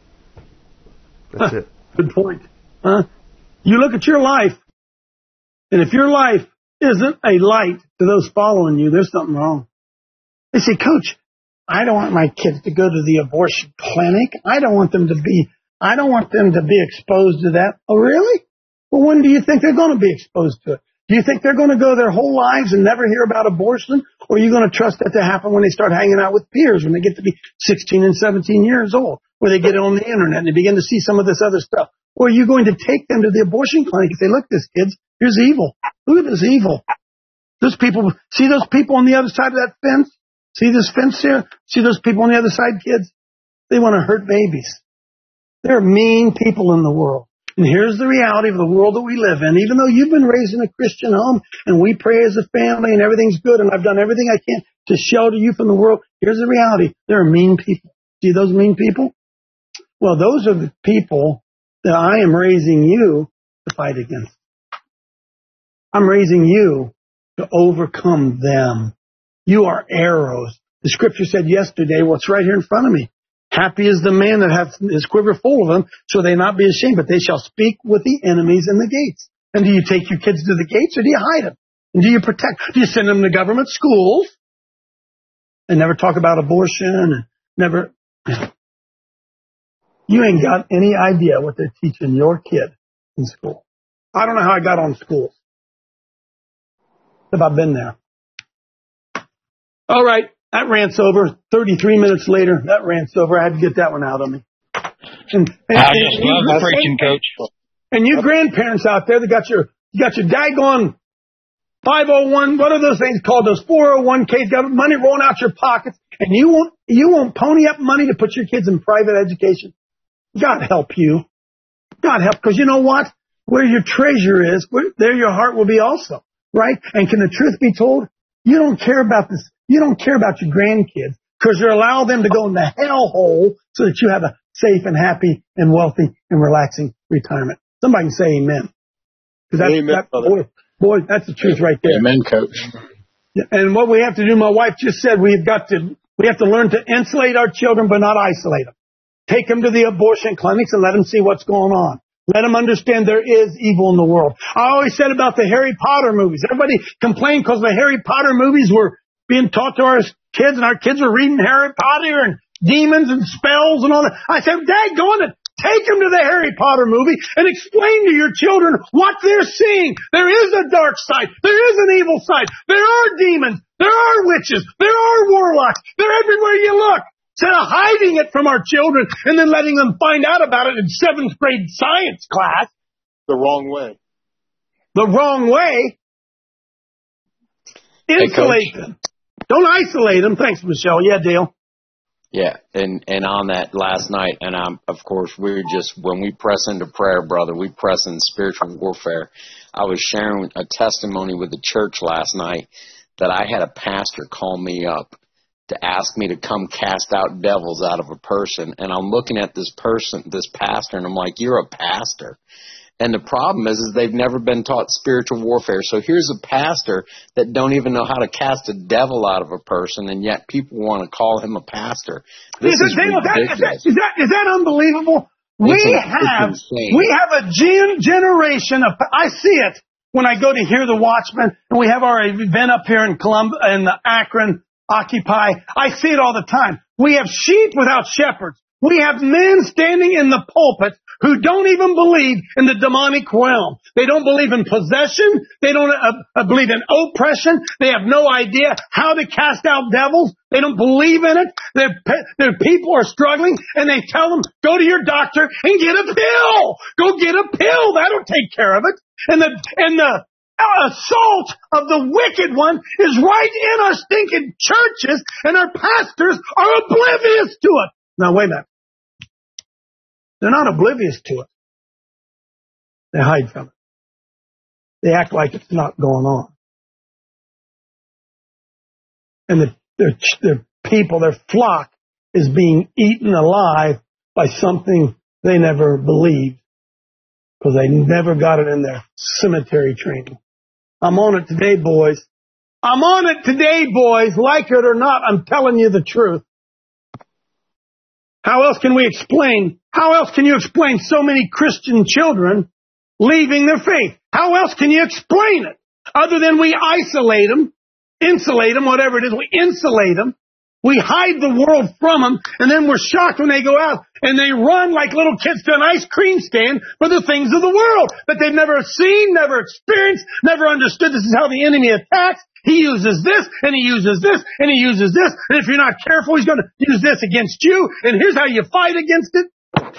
That's it. Good point. Huh? You look at your life, and if your life isn't a light to those following you, there's something wrong. They say, Coach, I don't want my kids to go to the abortion clinic. I don't want them to be, I don't want them to be exposed to that. Oh, really? Well, when do you think they're going to be exposed to it? Do you think they're going to go their whole lives and never hear about abortion? Or are you going to trust that to happen when they start hanging out with peers, when they get to be sixteen and seventeen years old, where they get on the internet and they begin to see some of this other stuff? Or are you going to take them to the abortion clinic and say, look, this kids, here's evil. Look at this evil. Those people, see those people on the other side of that fence? See this fence here? See those people on the other side, kids? They want to hurt babies. There are mean people in the world. And here's the reality of the world that we live in. Even though you've been raised in a Christian home and we pray as a family and everything's good and I've done everything I can to shelter you from the world, here's the reality. There are mean people. See those mean people? Well, those are the people that I am raising you to fight against. I'm raising you to overcome them. You are arrows. The scripture said yesterday, well, it's right here in front of me. Happy is the man that hath his quiver full of them, so they not be ashamed, but they shall speak with the enemies in the gates. And do you take your kids to the gates, or do you hide them? And do you protect? Do you send them to government schools and never talk about abortion and never? You ain't got any idea what they're teaching your kid in school. I don't know how I got on schools. Have I been there? All right. That rant's over. thirty-three minutes later, that rant's over. I had to get that one out of me. And, and, I just and, love the preaching, Coach. And you grandparents out there that got your, you got your daggone five oh one, what are those things called? Those four oh one Ks, got money rolling out your pockets, and you won't, you won't pony up money to put your kids in private education. God help you. God help, because you know what? Where your treasure is, where, there your heart will be also. Right? And can the truth be told? You don't care about this. You don't care about your grandkids because you're allowing them to go in the hellhole so that you have a safe and happy and wealthy and relaxing retirement. Somebody can say amen. That, amen that, boy, boy, that's the truth right there. Amen, Coach. And what we have to do, my wife just said, we've got to, we have to learn to insulate our children but not isolate them. Take them to the abortion clinics and let them see what's going on. Let them understand there is evil in the world. I always said about the Harry Potter movies. Everybody complained because the Harry Potter movies were being taught to our kids, and our kids were reading Harry Potter and demons and spells and all that. I said, Dad, go on and take them to the Harry Potter movie and explain to your children what they're seeing. There is a dark side. There is an evil side. There are demons. There are witches. There are warlocks. They're everywhere you look. Instead of hiding it from our children and then letting them find out about it in seventh grade science class. The wrong way. The wrong way. Insulate them. Don't isolate them. Thanks, Michelle. Yeah, Dale. Yeah, and, and on that last night, and I'm, of course, we're just, when we press into prayer, brother, we press in spiritual warfare. I was sharing a testimony with the church last night that I had a pastor call me up to ask me to come cast out devils out of a person. And I'm looking at this person, this pastor, and I'm like, you're a pastor. And the problem is, is they've never been taught spiritual warfare. So here's a pastor that don't even know how to cast a devil out of a person, and yet people want to call him a pastor. This is, is, ridiculous. That, is, that, is that unbelievable? We it's, have it's we have a gen- generation of, I see it when I go to hear the Watchmen, and we have our event up here in Columbus, in Akron, Occupy. I see it all the time. We have sheep without shepherds. We have men standing in the pulpit who don't even believe in the demonic realm. They don't believe in possession. They don't uh, uh, believe in oppression. They have no idea how to cast out devils. They don't believe in it. Their, their people are struggling, and they tell them, go to your doctor and get a pill. Go get a pill. That'll take care of it. And the and the assault of the wicked one is right in our stinking churches, and our pastors are oblivious to it. Now, wait a minute. They're not oblivious to it. They hide from it. They act like it's not going on. And the, their, their people, their flock, is being eaten alive by something they never believed because they never got it in their cemetery training. I'm on it today, boys. I'm on it today, boys. Like it or not, I'm telling you the truth. How else can we explain, how else can you explain so many Christian children leaving their faith? How else can you explain it? Other than we isolate them, insulate them, whatever it is, we insulate them. We hide the world from them, and then we're shocked when they go out and they run like little kids to an ice cream stand for the things of the world that they've never seen, never experienced, never understood. This is how the enemy attacks. He uses this, and he uses this, and he uses this, and if you're not careful, he's going to use this against you, and here's how you fight against it.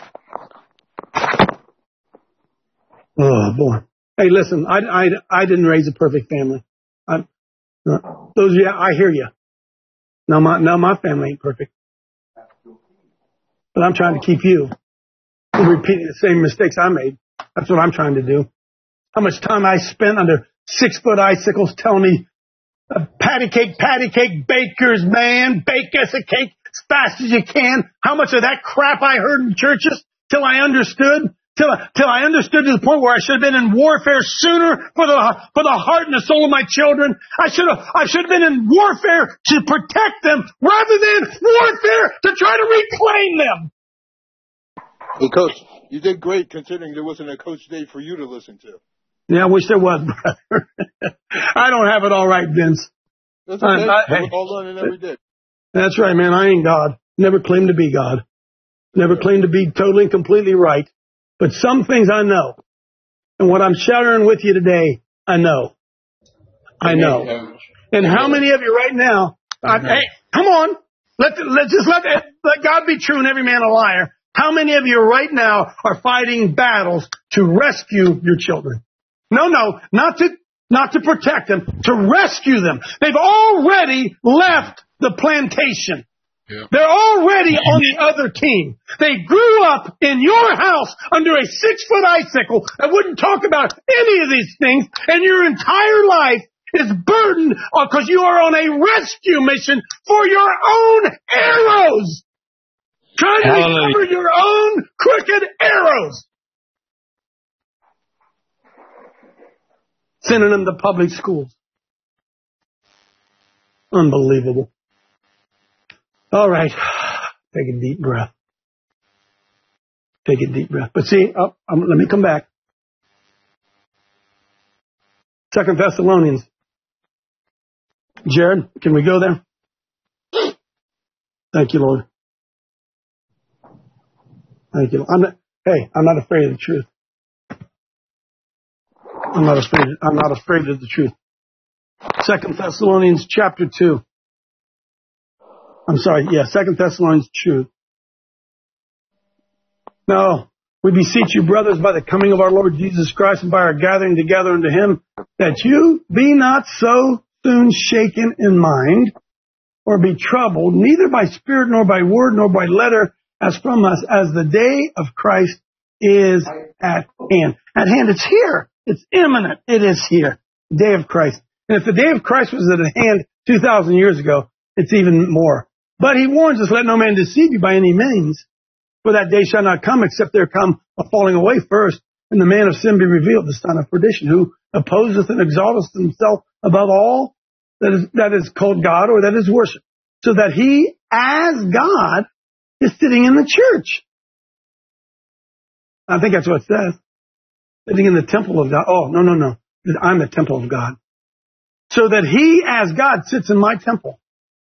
Oh, boy. Hey, listen, I, I, I didn't raise a perfect family. I, uh, those of you, I hear you. Now my, now my family ain't perfect. But I'm trying to keep you from repeating the same mistakes I made. That's what I'm trying to do. How much time I spent under six-foot icicles telling me, uh, patty cake, patty cake, bakers, man, bake us a cake as fast as you can. How much of that crap I heard in churches till I understood? Till, till I understood to the point where I should have been in warfare sooner for the for the heart and the soul of my children. I should have I should have been in warfare to protect them rather than warfare to try to reclaim them. Hey, Coach, you did great considering there wasn't a Coach Dave for you to listen to. Yeah, I wish there was, brother. I don't have it all right, Vince. That's okay. I, I, hey, all learning every day. That's right, man. I ain't God. Never claimed to be God. Never claimed to be totally and completely right. But some things I know. And what I'm sharing with you today, I know. I know. And how many of you right now, I, hey, come on. Let, let's just let, let God be true and every man a liar. How many of you right now are fighting battles to rescue your children? No, no, not to, not to protect them, to rescue them. They've already left the plantation. Yeah. They're already on the other team. They grew up in your house under a six-foot icicle that wouldn't talk about any of these things, and your entire life is burdened because you are on a rescue mission for your own arrows. Trying to Hallelujah. recover your own crooked arrows. Sending them to public schools. Unbelievable. All right. Take a deep breath. Take a deep breath. But see, oh, um, let me come back. Second Thessalonians. Jared, can we go there? Thank you, Lord. Thank you. I'm not, hey, I'm not afraid of the truth. I'm not afraid. I'm not afraid of the truth. Second Thessalonians chapter two. I'm sorry. Yeah, Second Thessalonians two. No, we beseech you, brothers, by the coming of our Lord Jesus Christ and by our gathering together unto Him, that you be not so soon shaken in mind, or be troubled, neither by spirit, nor by word, nor by letter, as from us, as the day of Christ is at hand. At hand, it's here. It's imminent. It is here. The day of Christ. And if the day of Christ was at hand two thousand years ago, it's even more. But He warns us, let no man deceive you by any means, for that day shall not come, except there come a falling away first, and the man of sin be revealed, the son of perdition, who opposeth and exalteth himself above all that is, that is called God or that is worship, so that he, as God, is sitting in the church. I think that's what it says. Sitting in the temple of God. Oh, no, no, no. I'm the temple of God. So that he, as God, sits in my temple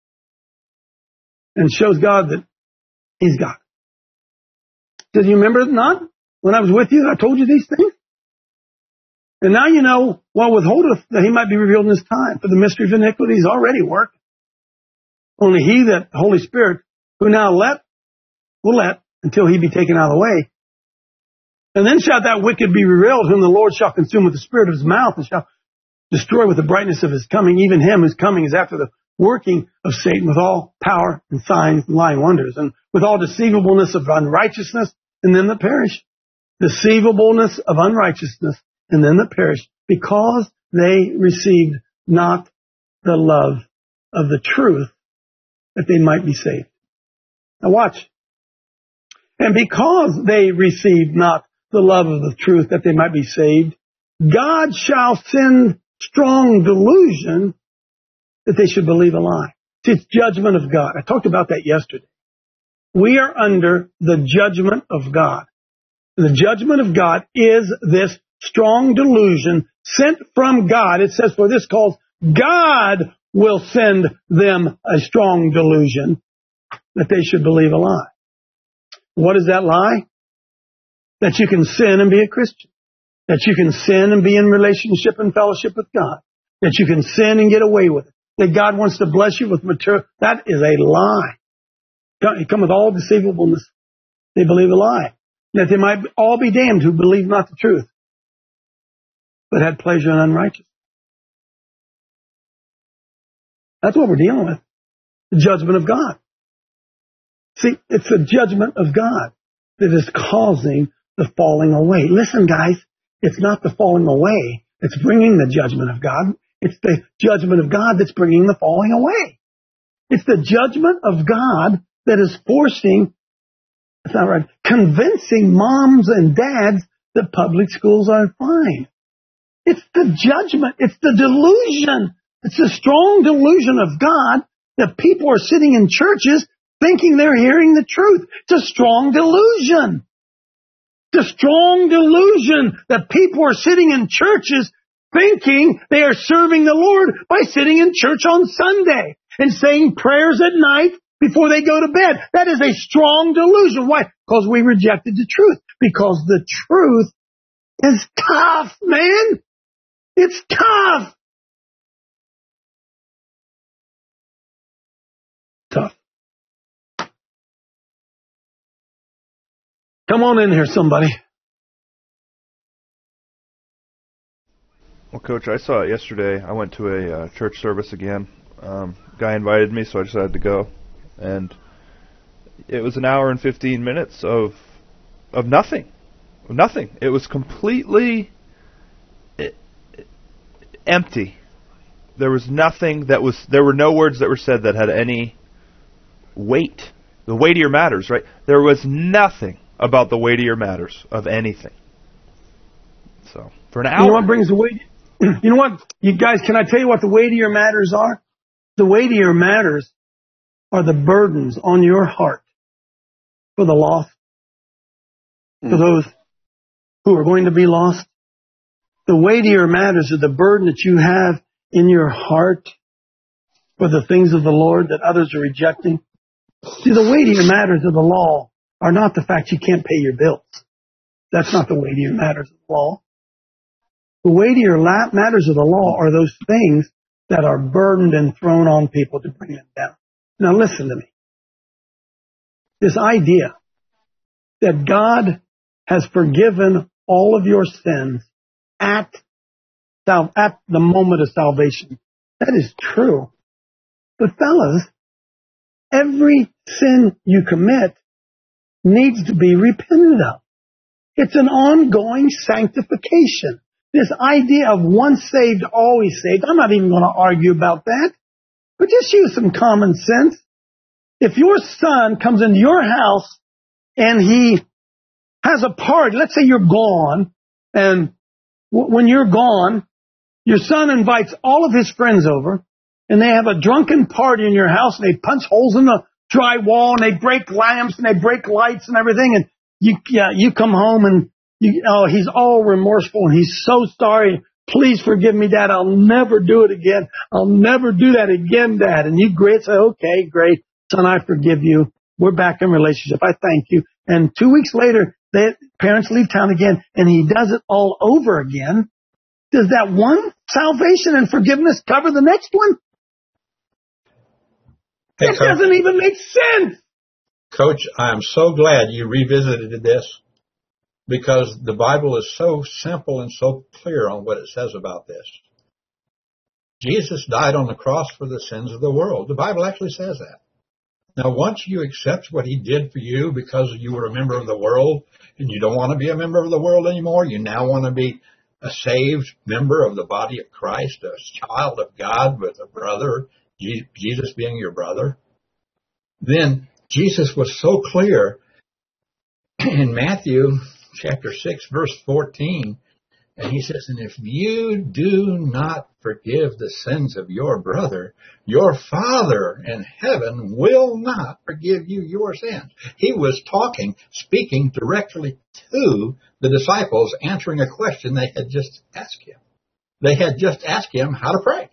and shows God that He's God. Did you remember it not? When I was with you, I told you these things. And now you know what withholdeth that He might be revealed in His time. For the mystery of iniquity is already working. Only He, that Holy Spirit, who now let, will let, until He be taken out of the way. And then shall that wicked be revealed, whom the Lord shall consume with the spirit of His mouth, and shall destroy with the brightness of His coming, even him whose coming is after the working of Satan with all power and signs and lying wonders, and with all deceivableness of unrighteousness in them that perish. Deceivableness of unrighteousness in them that perish, because they received not the love of the truth, that they might be saved. Now watch. And because they received not the love of the truth, that they might be saved, God shall send strong delusion that they should believe a lie. See, it's judgment of God. I talked about that yesterday. We are under the judgment of God. The judgment of God is this strong delusion sent from God. It says, for this cause, God will send them a strong delusion that they should believe a lie. What is that lie? That you can sin and be a Christian. That you can sin and be in relationship and fellowship with God. That you can sin and get away with it. That God wants to bless you with material. That is a lie. It comes with all deceivableness. They believe a lie. That they might all be damned who believe not the truth, but had pleasure in unrighteousness. That's what we're dealing with. The judgment of God. See, it's the judgment of God that is causing the falling away. Listen, guys, it's not the falling away that's bringing the judgment of God. It's the judgment of God that's bringing the falling away. It's the judgment of God that is forcing, that's not right, convincing moms and dads that public schools are fine. It's the judgment. It's the delusion. It's the strong delusion of God that people are sitting in churches thinking they're hearing the truth. It's a strong delusion. It's a strong delusion that people are sitting in churches thinking they are serving the Lord by sitting in church on Sunday and saying prayers at night before they go to bed. That is a strong delusion. Why? Because we rejected the truth. Because the truth is tough, man. It's tough. Tough. Come on in here, somebody. Well, Coach, I saw it yesterday. I went to a uh, church service again. Um, guy invited me, so I decided to go. And it was an hour and fifteen minutes of of nothing. Nothing. It was completely empty. There was nothing that was, there were no words that were said that had any weight. The weightier matters, right? There was nothing about the weightier matters of anything. So, for an hour. You know what brings the weight? You know what, you guys, can I tell you what the weightier matters are? The weightier matters are the burdens on your heart for the lost, mm. for those who are going to be lost. The weightier matters are the burden that you have in your heart for the things of the Lord that others are rejecting. See, the weightier matters of the law are not the fact you can't pay your bills. That's not the weightier matters of the law. The weightier matters of the law are those things that are burdened and thrown on people to bring them down. Now listen to me. This idea that God has forgiven all of your sins at, at the moment of salvation, that is true. But fellas, every sin you commit needs to be repented of. It's an ongoing sanctification. This idea of once saved, always saved, I'm not even going to argue about that. But just use some common sense. If your son comes into your house and he has a party, let's say you're gone, and w- when you're gone, your son invites all of his friends over, and they have a drunken party in your house, and they punch holes in the drywall, and they break lamps, and they break lights and everything, and you yeah, you come home, and you, oh, he's all remorseful, and he's so sorry. Please forgive me, Dad. I'll never do it again. I'll never do that again, Dad. And you great say, okay, great. Son, I forgive you. We're back in relationship. I thank you. And two weeks later, the parents leave town again, and he does it all over again. Does that one salvation and forgiveness cover the next one? Hey, it Coach, doesn't even make sense. Coach, I am so glad you revisited this, because the Bible is so simple and so clear on what it says about this. Jesus died on the cross for the sins of the world. The Bible actually says that. Now, once you accept what he did for you because you were a member of the world and you don't want to be a member of the world anymore, you now want to be a saved member of the body of Christ, a child of God with a brother, Jesus being your brother, then Jesus was so clear in Matthew chapter six, verse fourteen, and he says, and if you do not forgive the sins of your brother, your Father in heaven will not forgive you your sins. He was talking, speaking directly to the disciples, answering a question they had just asked him. They had just asked him how to pray.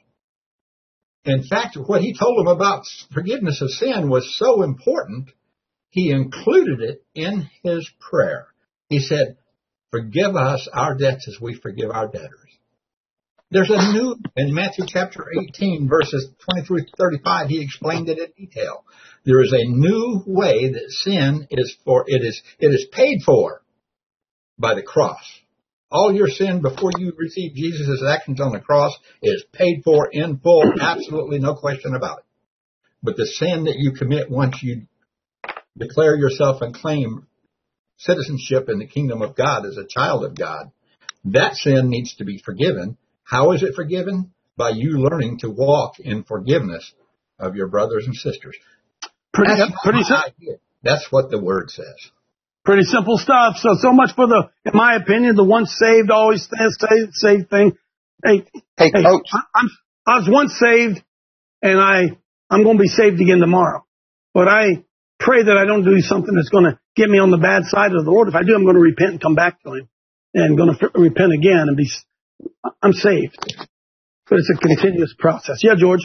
In fact, what he told them about forgiveness of sin was so important, he included it in his prayer. He said, forgive us our debts as we forgive our debtors. There's a new, in Matthew chapter eighteen, verses twenty through thirty-five, he explained it in detail. There is a new way that sin is for, it is, it is paid for by the cross. All your sin before you receive Jesus' actions on the cross is paid for in full, absolutely no question about it. But the sin that you commit once you declare yourself and claim citizenship in the kingdom of God as a child of God, that sin needs to be forgiven. How is it forgiven? By you learning to walk in forgiveness of your brothers and sisters. Pretty, That's, pretty idea. That's what the word says. Pretty simple stuff. So, so much for the, in my opinion, the once saved, always saved, saved thing. Hey, hey, hey Coach. I, I'm, I was once saved, and I, I'm going to be saved again tomorrow. But I pray that I don't do something that's going to get me on the bad side of the Lord. If I do, I'm going to repent and come back to him, and going to f- repent again and be, I'm saved. But it's a continuous process. Yeah, George.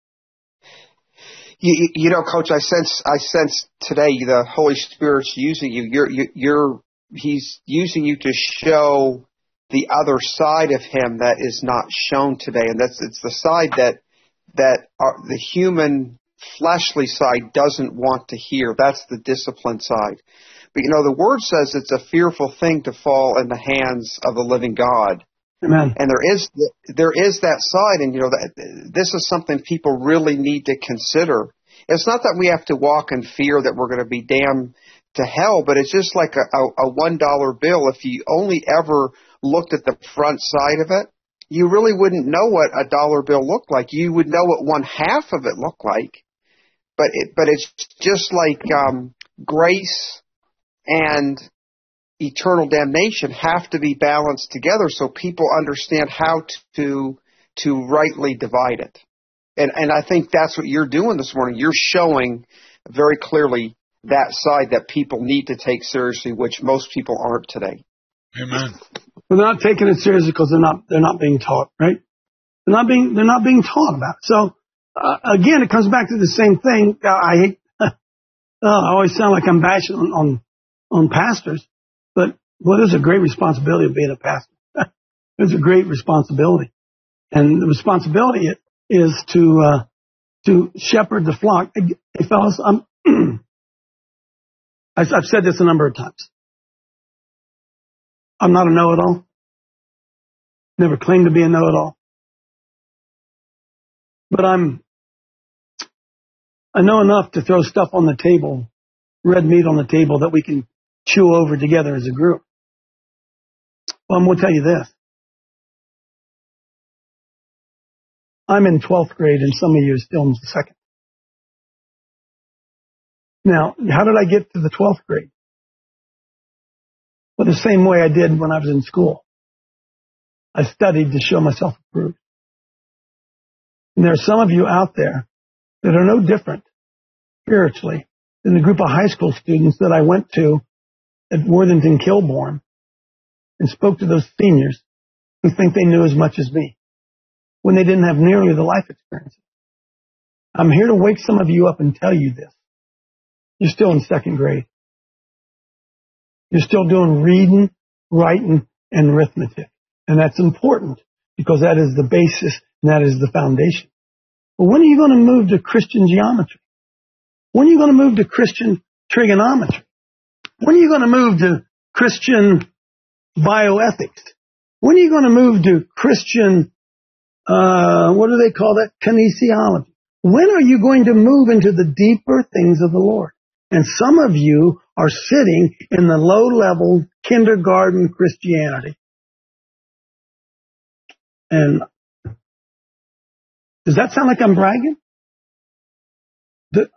You, you know, Coach, I sense, I sense today the Holy Spirit's using you. You're, you're, you're, He's using you to show the other side of Him that is not shown today, and that's it's the side that that are, the human fleshly side doesn't want to hear. That's the disciplined side. But you know, the Word says it's a fearful thing to fall in the hands of the living God. Amen. And there is there is that side, and you know that this is something people really need to consider. It's not that we have to walk in fear that we're going to be damned to hell, but it's just like a, a, a one dollar bill. If you only ever looked at the front side of it, you really wouldn't know what a dollar bill looked like. You would know what one half of it looked like, but it, but it's just like um, grace and eternal damnation have to be balanced together so people understand how to to rightly divide it. And and I think that's what you're doing this morning. You're showing very clearly that side that people need to take seriously, which most people aren't today. Amen. But they're not taking it seriously because they're not they're not being taught, right? They're not being they're not being taught about it. So uh, again, it comes back to the same thing. Uh, I hate. oh, I always sound like I'm bashing on, on on pastors, but well, there's a great responsibility of being a pastor. There's a great responsibility, and the responsibility is to uh, to shepherd the flock. Hey, fellas, I'm, I've said this a number of times. I'm not a know-it-all. Never claimed to be a know-it-all. But I'm, I know enough to throw stuff on the table, red meat on the table that we can chew over together as a group. Well, I'm going to tell you this. I'm in twelfth grade and some of you are still in the second. Now, how did I get to the twelfth grade? Well, the same way I did when I was in school. I studied to show myself approved. And there are some of you out there that are no different spiritually than the group of high school students that I went to at Worthington Kilbourne and spoke to those seniors who think they knew as much as me when they didn't have nearly the life experience. I'm here to wake some of you up and tell you this. You're still in second grade. You're still doing reading, writing, and arithmetic. And that's important because that is the basis and that is the foundation. But when are you going to move to Christian geometry? When are you going to move to Christian trigonometry? When are you going to move to Christian bioethics? When are you going to move to Christian, uh, what do they call that? Kinesiology. When are you going to move into the deeper things of the Lord? And some of you are sitting in the low-level kindergarten Christianity. And does that sound like I'm bragging? The,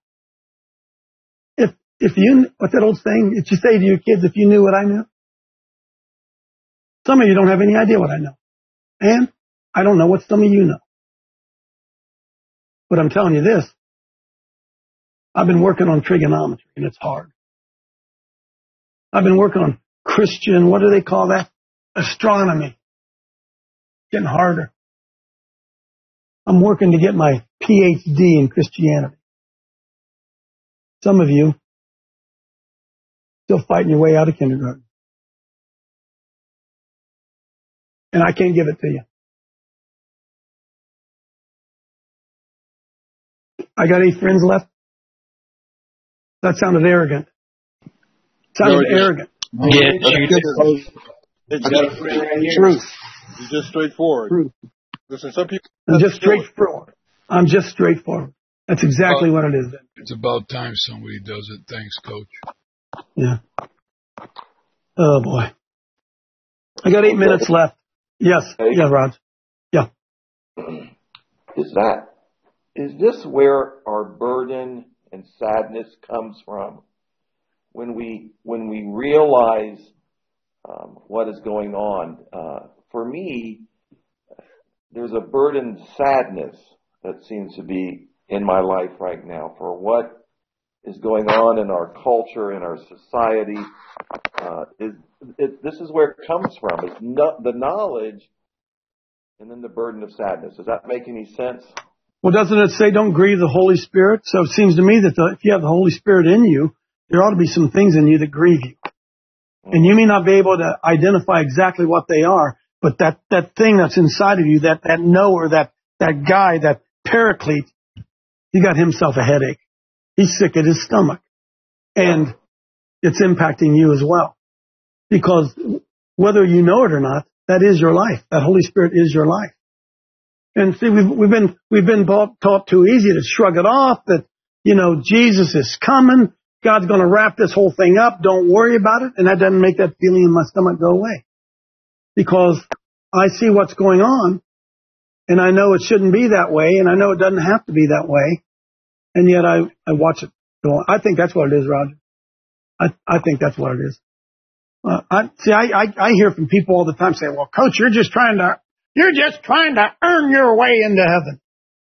if if you, what's that old saying? If you say to your kids, if you knew what I knew? Some of you don't have any idea what I know. And I don't know what some of you know. But I'm telling you this. I've been working on trigonometry, and it's hard. I've been working on Christian, what do they call that? Astronomy. Getting harder. I'm working to get my P H D in Christianity. Some of you still fighting your way out of kindergarten. And I can't give it to you. I got eight friends left. That sounded arrogant. Sounded no, arrogant. Yeah, it's, it's just right truth. It's just straightforward. Truth. Listen, some people. I'm just straightforward. I'm just straightforward. That's exactly about, what it is. It's about time somebody does it. Thanks, Coach. Yeah. Oh boy. I got eight minutes left. Yes. Hey. Yeah, Rod. Yeah. Is that? Is this where our burden and sadness comes from? When we when we realize um, what is going on. Uh, for me, there's a burdened sadness that seems to be in my life right now for what is going on in our culture, in our society. Uh, is it, this is where it comes from. It's not the knowledge and then the burden of sadness. Does that make any sense? Well, doesn't it say don't grieve the Holy Spirit? So it seems to me that the, if you have the Holy Spirit in you, there ought to be some things in you that grieve you. And you may not be able to identify exactly what they are, but that, that thing that's inside of you, that, that knower, that, that guy, that paraclete, he got himself a headache. He's sick at his stomach. And it's impacting you as well. Because whether you know it or not, that is your life. That Holy Spirit is your life. And see, we've, we've been, we've been taught, taught too easy to shrug it off that, you know, Jesus is coming. God's going to wrap this whole thing up. Don't worry about it. And that doesn't make that feeling in my stomach go away. Because I see what's going on. And I know it shouldn't be that way. And I know it doesn't have to be that way. And yet I, I watch it go on. I think that's what it is, Roger. I, I think that's what it is. Uh, I, see, I, I, I hear from people all the time saying, well, Coach, you're just trying to, you're just trying to earn your way into heaven.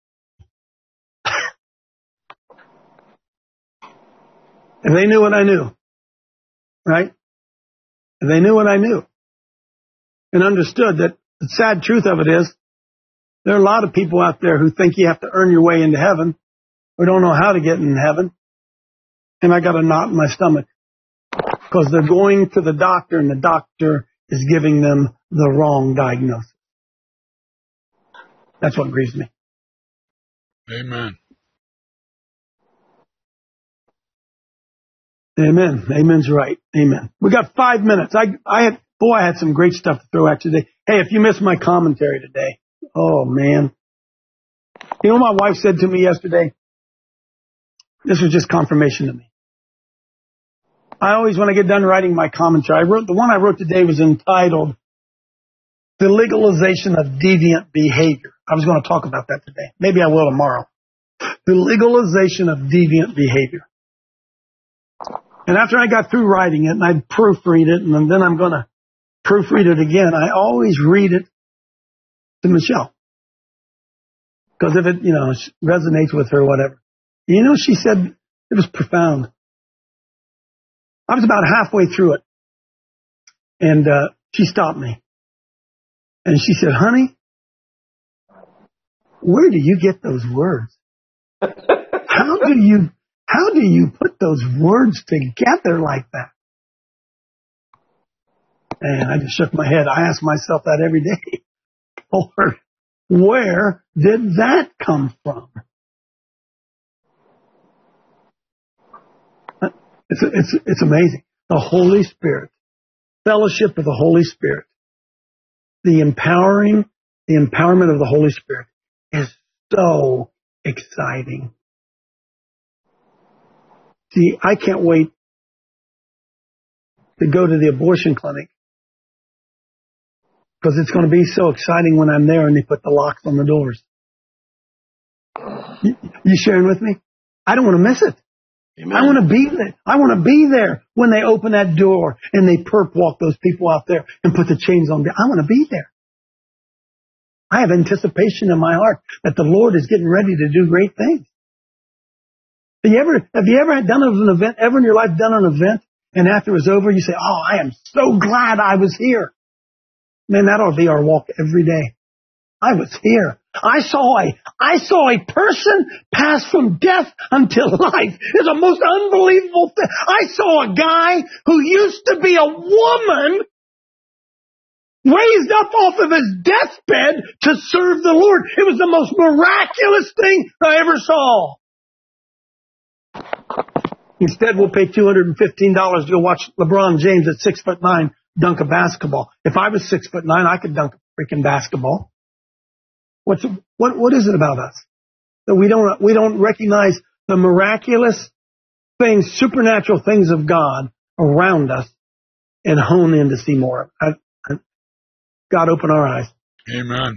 If they knew what I knew, right? If they knew what I knew and understood that the sad truth of it is there are a lot of people out there who think you have to earn your way into heaven or don't know how to get in heaven. And I got a knot in my stomach. because they're going to the doctor and the doctor is giving them the wrong diagnosis. That's what grieves me. Amen. Amen. Amen's right. Amen. We got five minutes. I, I had, boy, I had some great stuff to throw at you today. Hey, if you missed my commentary today, oh man. You know what my wife said to me yesterday? This was just confirmation to me. I always, when I get done writing my commentary, I wrote, the one I wrote today was entitled The Legalization of Deviant Behavior. I was going to talk about that today. Maybe I will tomorrow. The legalization of deviant behavior. And after I got through writing it, and I'd proofread it, and then I'm going to proofread it again, I always read it to Michelle. Because if it, you know, resonates with her, whatever. You know, she said, it was profound. I was about halfway through it. And uh, she stopped me. And she said, honey, where do you get those words? How do you, how do you put those words together like that? And I just shook my head. I ask myself that every day. Lord, where did that come from? It's, it's, it's amazing. The Holy Spirit, fellowship of the Holy Spirit, the empowering, the empowerment of the Holy Spirit is so exciting. See, I can't wait to go to the abortion clinic because it's going to be so exciting when I'm there and they put the locks on the doors. You, you sharing with me? I don't want to miss it. Amen. I want to be there. I want to be there when they open that door and they perp walk those people out there and put the chains on them. I want to be there. I have anticipation in my heart that the Lord is getting ready to do great things. Have you ever, have you ever done an event, ever in your life done an event, and after it was over, you say, oh, I am so glad I was here. Man, that ought to be our walk every day. I was here. I saw a, I saw a person pass from death until life. It's the most unbelievable thing. I saw a guy who used to be a woman raised up off of his deathbed to serve the Lord. It was the most miraculous thing I ever saw. Instead, we'll pay two hundred fifteen dollars to go watch LeBron James at six foot nine dunk a basketball. If I was six foot nine, I could dunk a freaking basketball. What's what? What is it about us that we don't we don't recognize the miraculous things, supernatural things of God around us, and hone in to see more? I, I, God, open our eyes. Amen.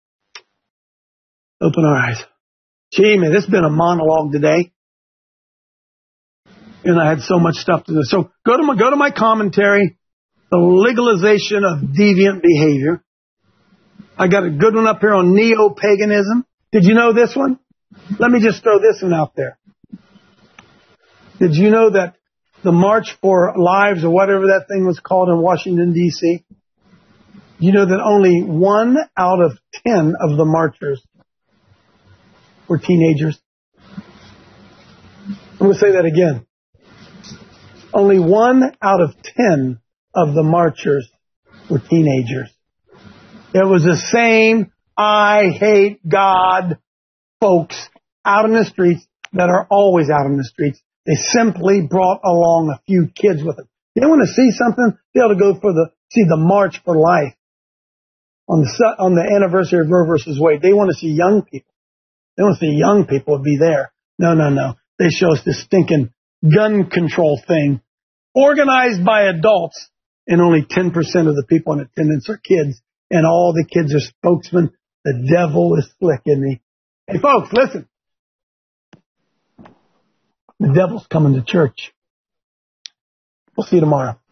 Open our eyes. Gee, man, this has been a monologue today. And I had so much stuff to do. So go to my, go to my commentary, The Legalization of Deviant Behavior. I got a good one up here on neo-paganism. Did you know this one? Let me just throw this one out there. Did you know that the March for Lives, or whatever that thing was called in Washington, D C, you know that only one out of ten of the marchers were teenagers? I'm going to say that again. Only one out of ten of the marchers were teenagers. It was the same I hate God folks out in the streets that are always out in the streets. They simply brought along a few kids with them. They want to see something, they ought to go for the see the March for Life on the on the anniversary of Roe versus Wade. They want to see young people. They want to see young people be there. No, no, no. They show us this stinking gun control thing organized by adults, and only ten percent of the people in attendance are kids, and all the kids are spokesmen. The devil is slick, isn't he? Hey, folks, listen. The devil's coming to church. We'll see you tomorrow.